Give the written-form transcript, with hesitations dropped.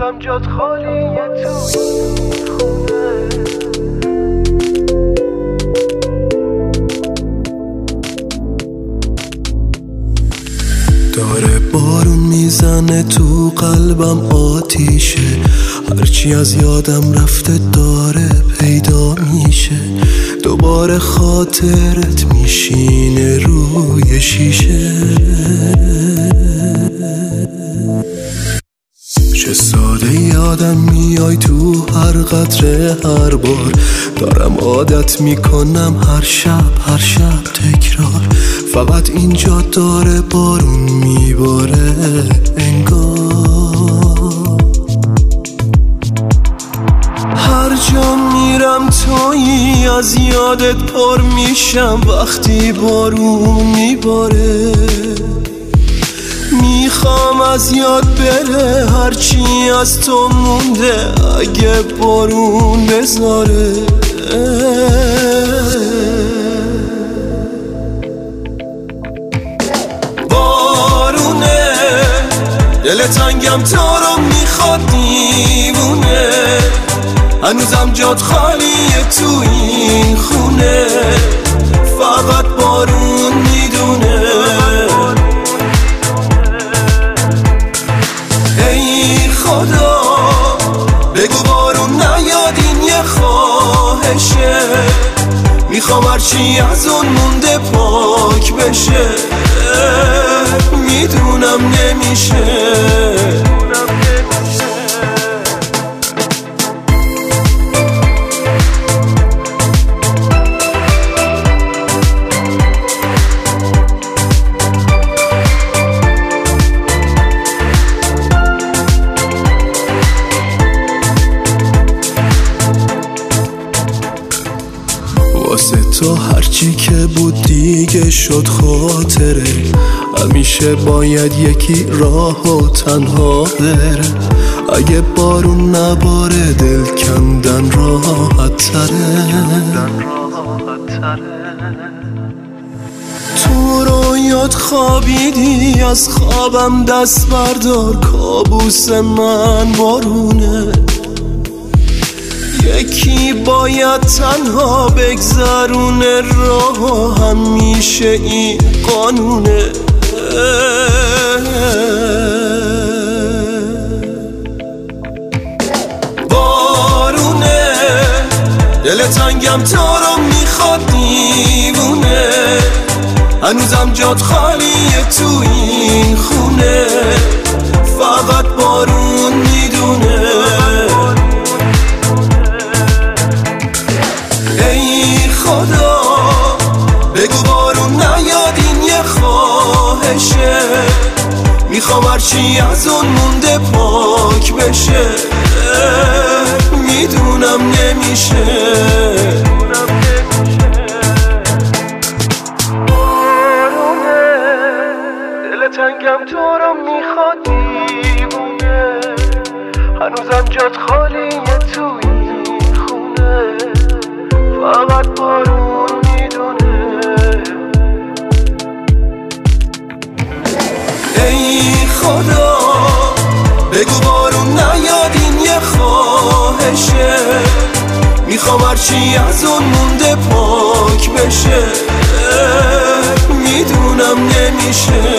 هنوزم جات خالیه تو این خونه. داره بارون میزنه تو قلبم آتیشه، هرچی از یادم رفته داره پیدا میشه. دوباره خاطرت میشینه روی شیشه. چه ساده یادم میای تو هر قطره هر بار، دارم عادت میکنم هر شب تکرار. فقط اینجا داره بارون میباره انگار. هر جا میرم تویی، از یادت پر میشم وقتی بارون میباره. میخوام از یاد بره هرچی از تو مونده اگه بارون بذاره. بارونه دل تنگم تو رو میخواد دیوونه، هنوزم جات خالیه تو این خونه. فقط بارون میدونه. خدا بگو بارون نیاد، این یه خواهشه. میخوام هرچی از اون مونده پاک بشه. میدونم نمیشه. واسه تو هرچی که بود دیگه شد خاطره. همیشه باید یکی راه و تنها بره. اگه بارون نباره دل کندن راحت تره. تو رویات خوابیدی، از خوابم دست بردار، کابوس من بارونه. یکی باید تنها بگذرونه راه، همیشه این قانونه. بارونه دل تنگم تو رو میخواد دیوونه، هنوزم جات خالیه تو این خونه. فقط بارون میدونه. خدا بگو بارون نیاد، این یه خواهشه. میخوام هرچی از اون مونده پاک بشه. میدونم نمیشه. بارونه دل تنگم تو رو میخواد دیوونه، هنوزم جات خالیه تو این خونه. فقط بارون میدونه. ای خدا بگو بارون نیاد، این یه خواهشه. میخوام هرچی از اون مونده پاک بشه. میدونم نمیشه.